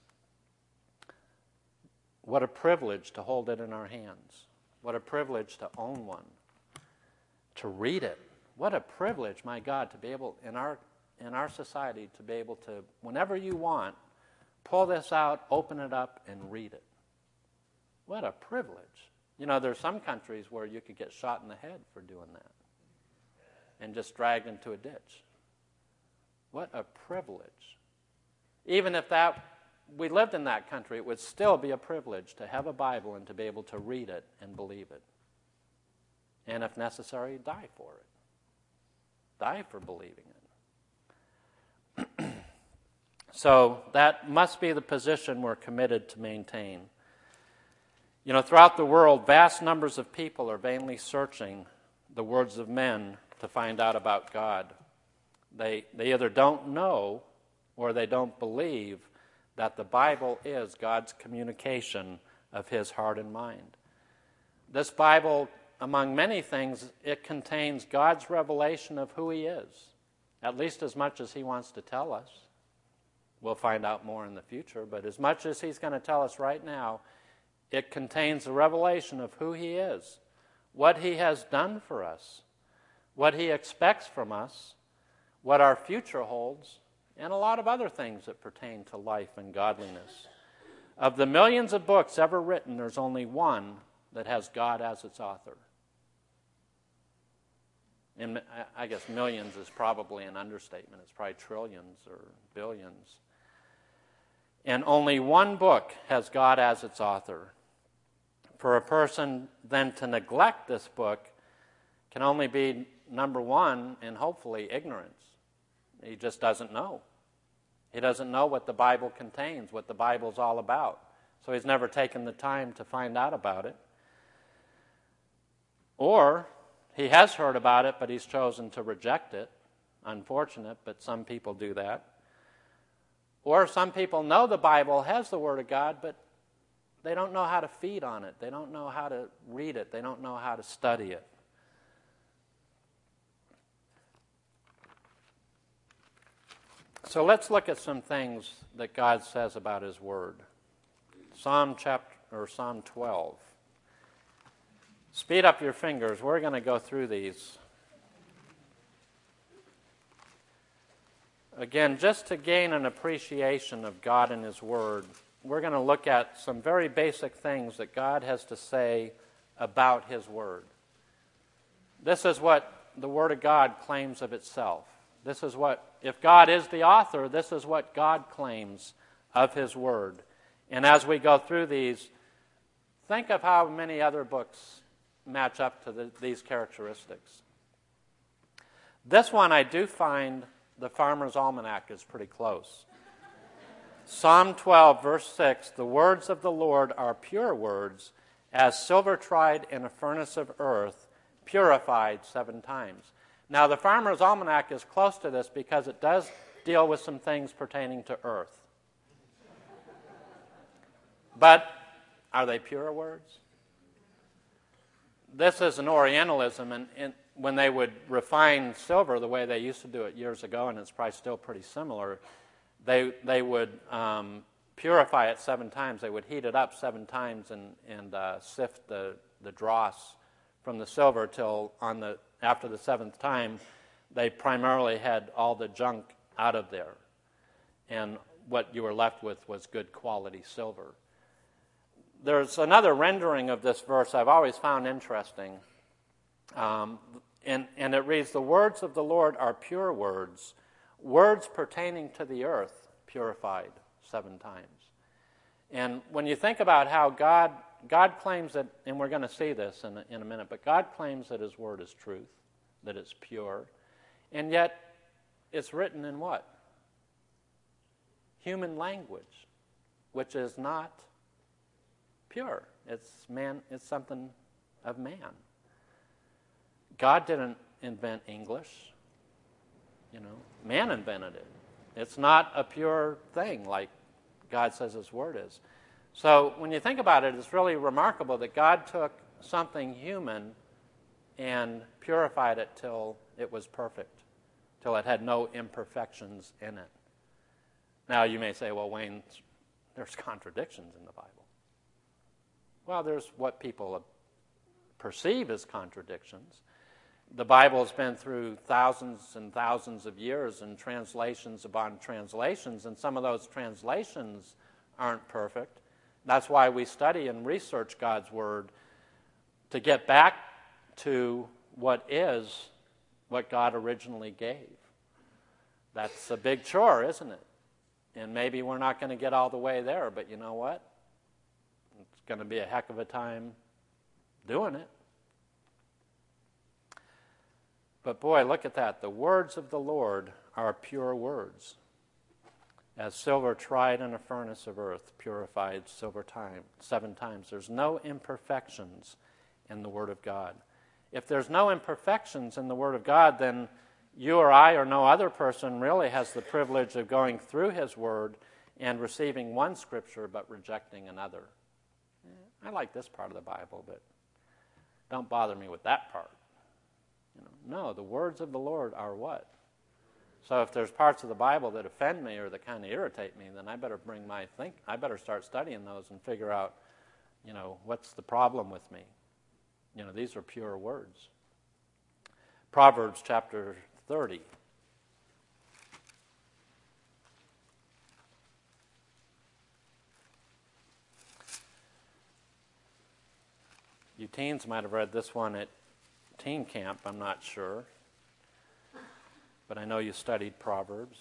What a privilege to hold it in our hands. What a privilege to own one. To read it. What a privilege, my God, to be able, in our in our society, to be able to, whenever you want, pull this out, open it up, and read it. What a privilege. You know, there's some countries where you could get shot in the head for doing that and just dragged into a ditch. What a privilege. Even if that we lived in that country, it would still be a privilege to have a Bible and to be able to read it and believe it. And if necessary, die for it. Die for believing it. So that must be the position we're committed to maintain. You know, throughout the world, vast numbers of people are vainly searching the words of men to find out about God. They, they either don't know or they don't believe that the Bible is God's communication of his heart and mind. This Bible, among many things, it contains God's revelation of who he is, at least as much as he wants to tell us. We'll find out more in the future, but as much as he's going to tell us right now, it contains a revelation of who he is, what he has done for us, what he expects from us, what our future holds, and a lot of other things that pertain to life and godliness. Of the millions of books ever written, there's only one that has God as its author. And I guess millions is probably an understatement. It's probably trillions or billions. And only one book has God as its author. For a person then to neglect this book can only be, number one, and hopefully ignorance. He just doesn't know. He doesn't know what the Bible contains, what the Bible's all about. So he's never taken the time to find out about it. Or he has heard about it, but he's chosen to reject it. Unfortunate, but some people do that. Or some people know the Bible has the Word of God, but they don't know how to feed on it. They don't know how to read it. They don't know how to study it. So let's look at some things that God says about His Word. Psalm chapter or Psalm twelve. Speed up your fingers. We're going to go through these. Again, just to gain an appreciation of God and His Word, we're going to look at some very basic things that God has to say about His Word. This is what the Word of God claims of itself. This is what, if God is the author, this is what God claims of His Word. And as we go through these, think of how many other books match up to the, these characteristics. This one I do find the Farmer's Almanac is pretty close. Psalm twelve, verse six, the words of the Lord are pure words, as silver tried in a furnace of earth, purified seven times. Now, the Farmer's Almanac is close to this because it does deal with some things pertaining to earth. But are they pure words? This is an Orientalism, and, and when they would refine silver the way they used to do it years ago, and it's probably still pretty similar, they they would um, purify it seven times. They would heat it up seven times and and uh, sift the the dross from the silver till on the after the seventh time, they primarily had all the junk out of there, and what you were left with was good quality silver. There's another rendering of this verse I've always found interesting, um, and, and it reads, the words of the Lord are pure words, words pertaining to the earth, purified seven times. And when you think about how God God claims that, and we're going to see this in a, in a minute, but God claims that His Word is truth, that it's pure, and yet it's written in what? Human language, which is not pure. It's man. It's something of man. God didn't invent English. You know, man invented it. It's not a pure thing like God says His Word is. So when you think about it, it's really remarkable that God took something human and purified it till it was perfect, till it had no imperfections in it. Now you may say, well, Wayne, there's contradictions in the Bible. Well, there's what people perceive as contradictions. The Bible has been through thousands and thousands of years and translations upon translations, and some of those translations aren't perfect. That's why we study and research God's Word, to get back to what is what God originally gave. That's a big chore, isn't it? And maybe we're not going to get all the way there, but you know what? It's going to be a heck of a time doing it. But boy, look at that. The words of the Lord are pure words, as silver tried in a furnace of earth, purified silver time, seven times. There's no imperfections in the Word of God. If there's no imperfections in the Word of God, then you or I or no other person really has the privilege of going through His Word and receiving one Scripture but rejecting another. I like this part of the Bible, but don't bother me with that part. You know, no, the words of the Lord are what? So if there's parts of the Bible that offend me or that kind of irritate me, then I better bring my think. I better start studying those and figure out, you know, what's the problem with me. You know, these are pure words. Proverbs chapter thirty. You teens might have read this one at teen camp, I'm not sure. But I know you studied Proverbs.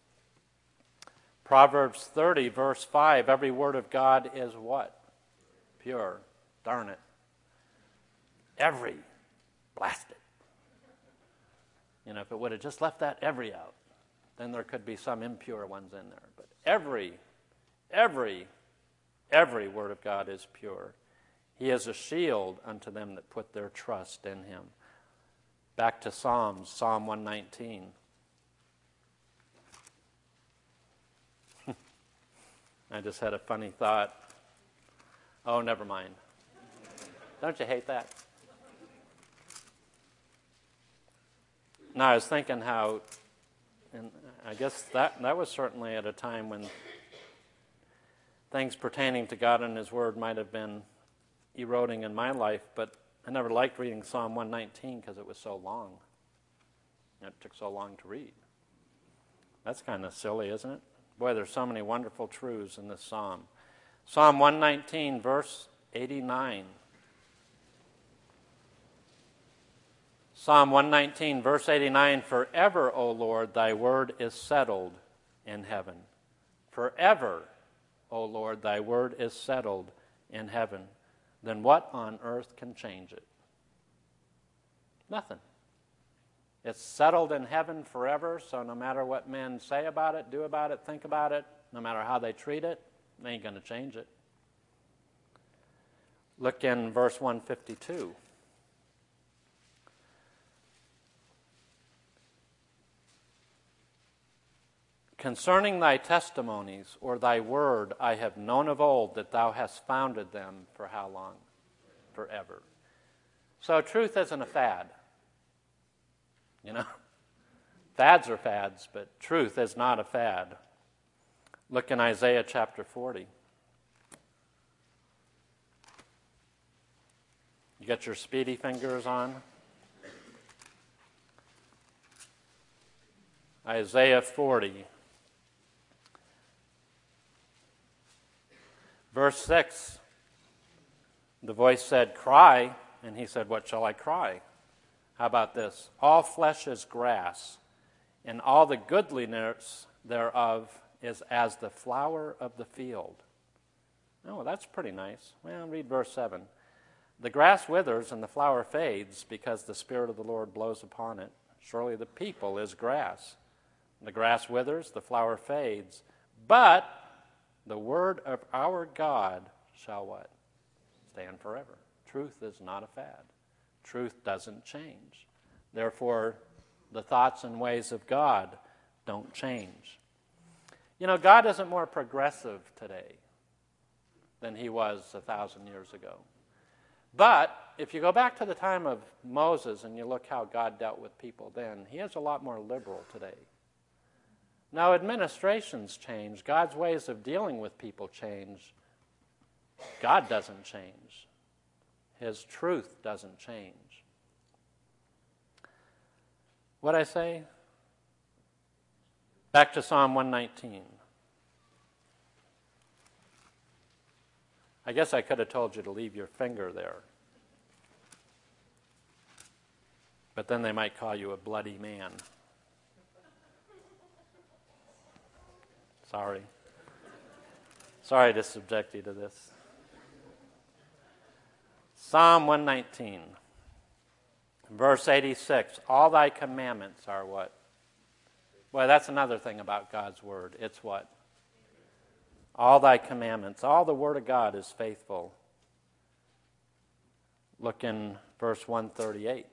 Proverbs thirty, verse five, every word of God is what? Pure. Darn it. Every. Blast it. You know, if it would have just left that every out, then there could be some impure ones in there. But every, every, every word of God is pure. He is a shield unto them that put their trust in Him. Back to Psalms, Psalm one nineteen. I just had a funny thought. Oh, never mind. Don't you hate that? Now, I was thinking how, and I guess that, that was certainly at a time when things pertaining to God and His Word might have been eroding in my life, but I never liked reading Psalm one nineteen because it was so long. It took so long to read. That's kind of silly, isn't it? Boy, there's so many wonderful truths in this psalm. Psalm one nineteen, verse eighty-nine. Psalm one nineteen, verse eighty-nine, forever, O Lord, thy word is settled in heaven. Forever, O Lord, thy word is settled in heaven. Then what on earth can change it? Nothing. It's settled in heaven forever, so no matter what men say about it, do about it, think about it, no matter how they treat it, they ain't going to change it. Look in verse one fifty-two. Concerning thy testimonies, or thy word, I have known of old that thou hast founded them for how long? Forever. So truth isn't a fad. You know? Fads are fads, but truth is not a fad. Look in Isaiah chapter forty. You got your speedy fingers on? Isaiah forty. Verse six, the voice said, cry, and he said, what shall I cry? How about this? All flesh is grass, and all the goodliness thereof is as the flower of the field. Oh, well, that's pretty nice. Well, read verse seven. The grass withers and the flower fades because the Spirit of the Lord blows upon it. Surely the people is grass. The grass withers, the flower fades, but the word of our God shall what? Stand forever. Truth is not a fad. Truth doesn't change. Therefore, the thoughts and ways of God don't change. You know, God isn't more progressive today than He was a thousand years ago. But if you go back to the time of Moses and you look how God dealt with people then, He is a lot more liberal today. Now, administrations change. God's ways of dealing with people change. God doesn't change. His truth doesn't change. What'd I say? Back to Psalm one nineteen. I guess I could have told you to leave your finger there. But then they might call you a bloody man. Sorry. Sorry to subject you to this. Psalm one nineteen, verse eighty-six. All thy commandments are what? Well, that's another thing about God's word. It's what? All thy commandments. All the word of God is faithful. Look in verse one thirty-eight.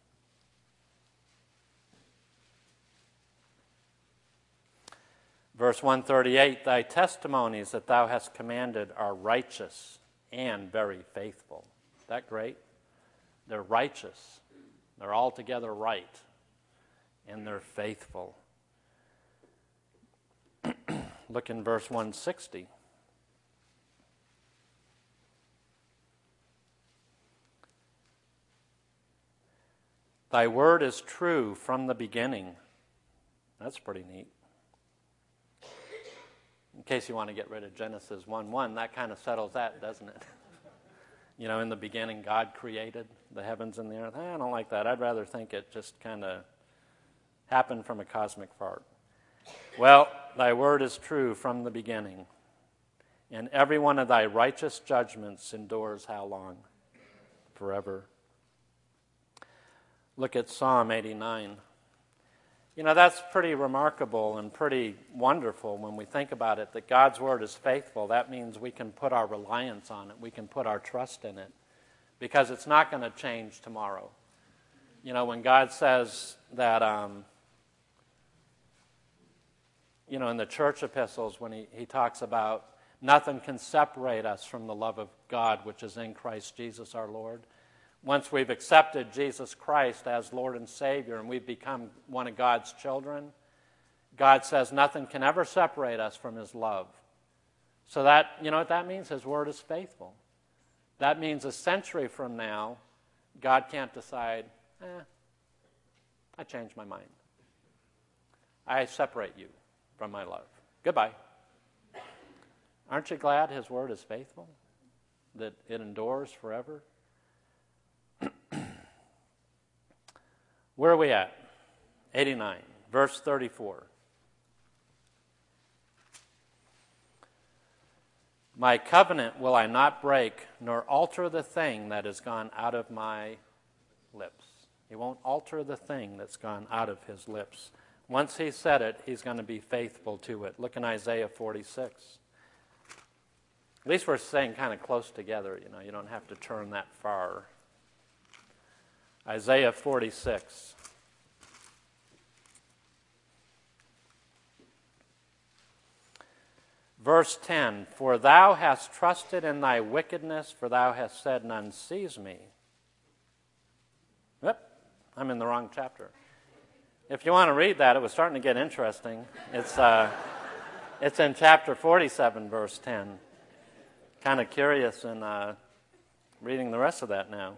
Verse one thirty-eight, thy testimonies that thou hast commanded are righteous and very faithful. Is that great? They're righteous. They're altogether right. And they're faithful. Look in verse one sixty. Thy word is true from the beginning. That's pretty neat. In case you want to get rid of Genesis one one, that kind of settles that, doesn't it? You know, in the beginning, God created the heavens and the earth. I don't like that. I'd rather think it just kind of happened from a cosmic fart. Well, thy word is true from the beginning, and every one of thy righteous judgments endures how long? Forever. Look at Psalm eighty-nine. You know, that's pretty remarkable and pretty wonderful when we think about it, that God's word is faithful. That means we can put our reliance on it. We can put our trust in it because it's not going to change tomorrow. You know, when God says that, um, you know, in the church epistles, when he, he talks about Nothing can separate us from the love of God, which is in Christ Jesus our Lord. Once we've accepted Jesus Christ as Lord and Savior and we've become one of God's children, God says nothing can ever separate us from his love. So that, you know what that means? His word is faithful. That means a century from now, God can't decide, eh, I changed my mind. I separate you from my love. Goodbye. Aren't you glad his word is faithful? That it endures forever? Where are we at? eighty-nine, verse thirty-four. My covenant will I not break, nor alter the thing that has gone out of my lips. He won't alter the thing that's gone out of his lips. Once he said it, he's going to be faithful to it. Look in Isaiah forty-six. At least we're staying kind of close together, you know. You don't have to turn that far. Isaiah forty-six. Verse ten, for thou hast trusted in thy wickedness, for thou hast said, none sees me. Yep, I'm in the wrong chapter. If you want to read that, it was starting to get interesting. It's, uh, it's in chapter forty-seven, verse ten. Kind of curious in uh, reading the rest of that now.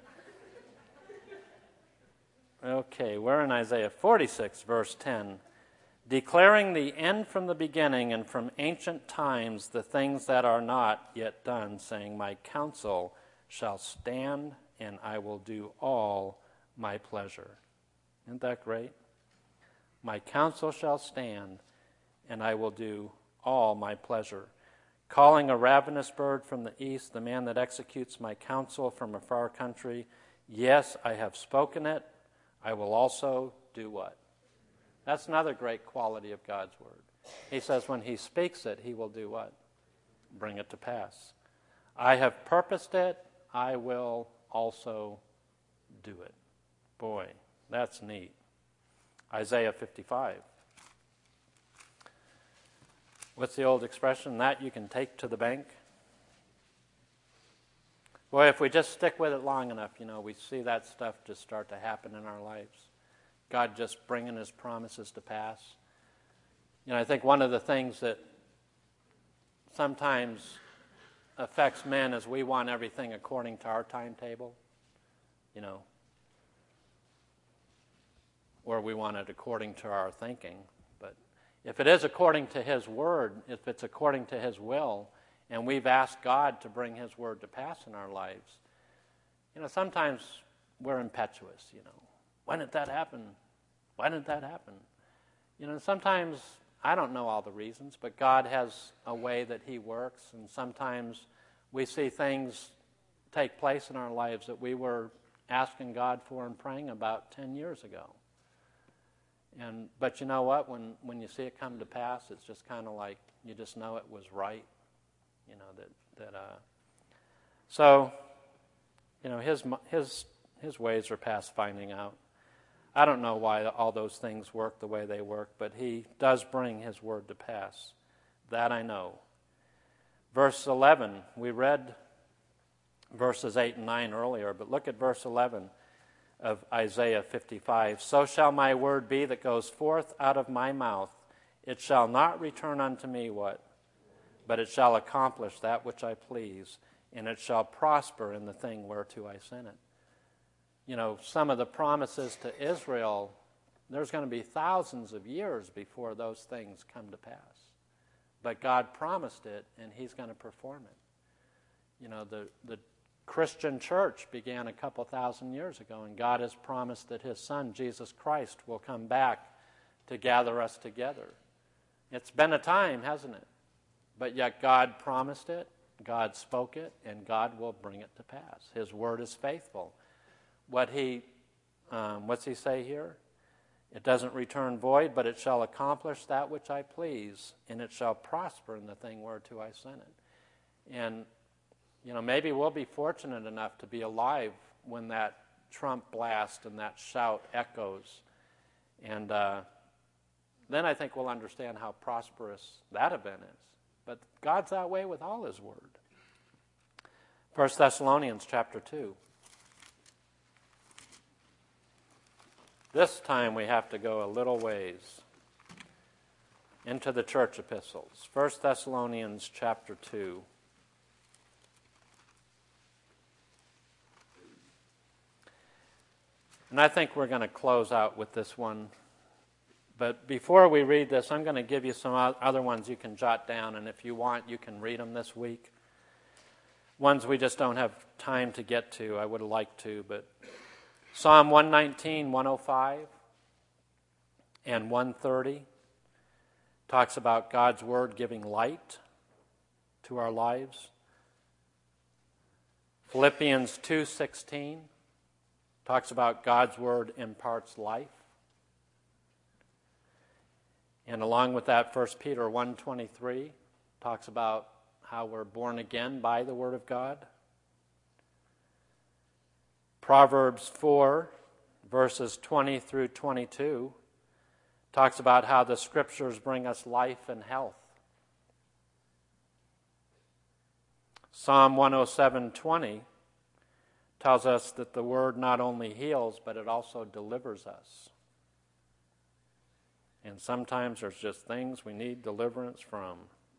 Okay, we're in Isaiah forty-six, verse ten. Declaring the end from the beginning and from ancient times the things that are not yet done, saying, my counsel shall stand and I will do all my pleasure. Isn't that great? My counsel shall stand and I will do all my pleasure. Calling a ravenous bird from the east, the man that executes my counsel from a far country. Yes, I have spoken it. I will also do what? That's another great quality of God's word. He says when he speaks it, he will do what? Bring it to pass. I have purposed it, I will also do it. Boy, that's neat. Isaiah fifty-five. What's the old expression? That you can take to the bank. Boy, if we just stick with it long enough, you know, we see that stuff just start to happen in our lives. God just bringing his promises to pass. You know, I think one of the things that sometimes affects men is we want everything according to our timetable, you know, or we want it according to our thinking. But if it is according to his word, if it's according to his will, and we've asked God to bring his word to pass in our lives, you know, sometimes we're impetuous, you know. When did that happen? Why didn't that happen? You know, sometimes I don't know all the reasons, but God has a way that he works, and sometimes we see things take place in our lives that we were asking God for and praying about ten years ago. And but you know what? When when you see it come to pass, it's just kind of like you just know it was right. You know that that. Uh, so, you know, his his his ways are past finding out. I don't know why all those things work the way they work, but he does bring his word to pass. That I know. Verse eleven, we read verses eight and nine earlier, but look at verse eleven of Isaiah fifty-five. So shall my word be that goes forth out of my mouth. It shall not return unto me what? But it shall accomplish that which I please, and it shall prosper in the thing whereto I sent it. You know, some of the promises to Israel, there's going to be thousands of years before those things come to pass. But God promised it, and he's going to perform it. You know, the, the Christian church began a couple thousand years ago, and God has promised that his Son, Jesus Christ, will come back to gather us together. It's been a time, hasn't it? But yet God promised it, God spoke it, and God will bring it to pass. His word is faithful. What he, um, what's he say here? It doesn't return void, but it shall accomplish that which I please, and it shall prosper in the thing whereto I sent it. And, you know, maybe we'll be fortunate enough to be alive when that trump blast and that shout echoes. And uh, then I think we'll understand how prosperous that event is. But God's that way with all his word. First Thessalonians chapter two. This time we have to go a little ways into the church epistles. First Thessalonians chapter two. And I think we're going to close out with this one. But before we read this, I'm going to give you some other ones you can jot down, and if you want, you can read them this week. Ones we just don't have time to get to. I would like to, but Psalm one nineteen, one oh five, and one thirty talks about God's word giving light to our lives. Philippians two sixteen talks about God's word imparts life. And along with that, First Peter one twenty-three talks about how we're born again by the word of God. Proverbs four, verses twenty through twenty-two, talks about how the scriptures bring us life and health. Psalm one oh seven, twenty tells us that the word not only heals, but it also delivers us. And sometimes there's just things we need deliverance from.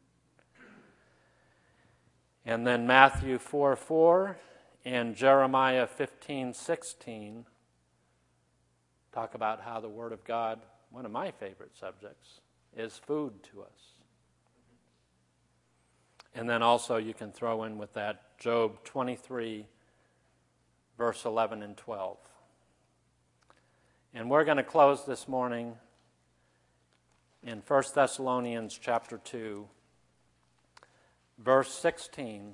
And then Matthew four four and Jeremiah fifteen sixteen talk about how the Word of God, one of my favorite subjects, is food to us. And then also you can throw in with that Job twenty-three, verse eleven and twelve. And we're going to close this morning in First Thessalonians chapter two, verse sixteen.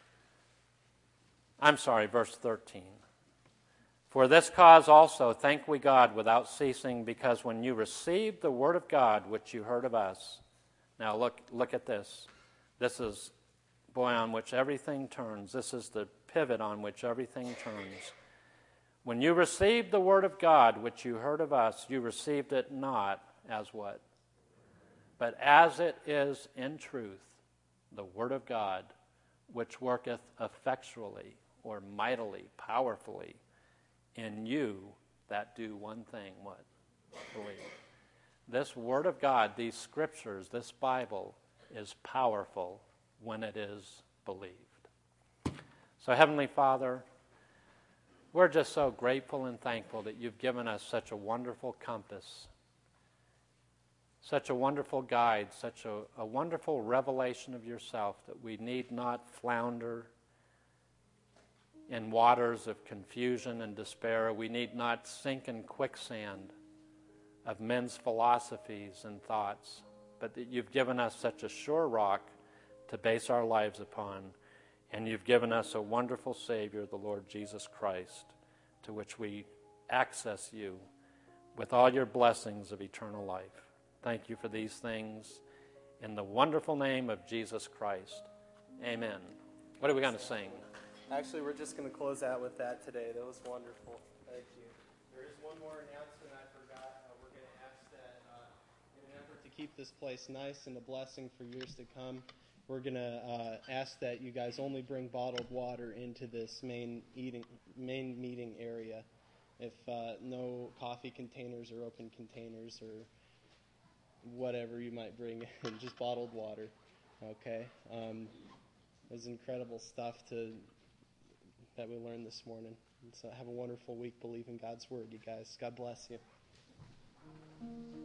I'm sorry, verse thirteen. For this cause also thank we God without ceasing, because when you received the word of God which you heard of us. Now look, look at this. This is, boy, on which everything turns. This is the pivot on which everything turns. When you received the word of God which you heard of us, you received it not as what? But as it is in truth, the word of God, which worketh effectually or mightily, powerfully, in you that do one thing, what? Believe. This word of God, these scriptures, this Bible, is powerful when it is believed. So, Heavenly Father, we're just so grateful and thankful that you've given us such a wonderful compass, such a wonderful guide, such a, a wonderful revelation of yourself, that we need not flounder in waters of confusion and despair. We need not sink in quicksand of men's philosophies and thoughts, but that you've given us such a sure rock to base our lives upon, and you've given us a wonderful Savior, the Lord Jesus Christ, to which we access you with all your blessings of eternal life. Thank you for these things in the wonderful name of Jesus Christ. Amen. What are we going to sing? Actually, we're just going to close out with that today. That was wonderful. Thank you. There is one more announcement I forgot. Uh, we're going to ask that uh, in an effort to keep this place nice and a blessing for years to come, we're going to uh, ask that you guys only bring bottled water into this main eating, main meeting area. If uh, no coffee containers or open containers or whatever you might bring in, just bottled water. Okay? Um, it was incredible stuff to that we learned this morning. So have a wonderful week. Believe in God's word, you guys. God bless you.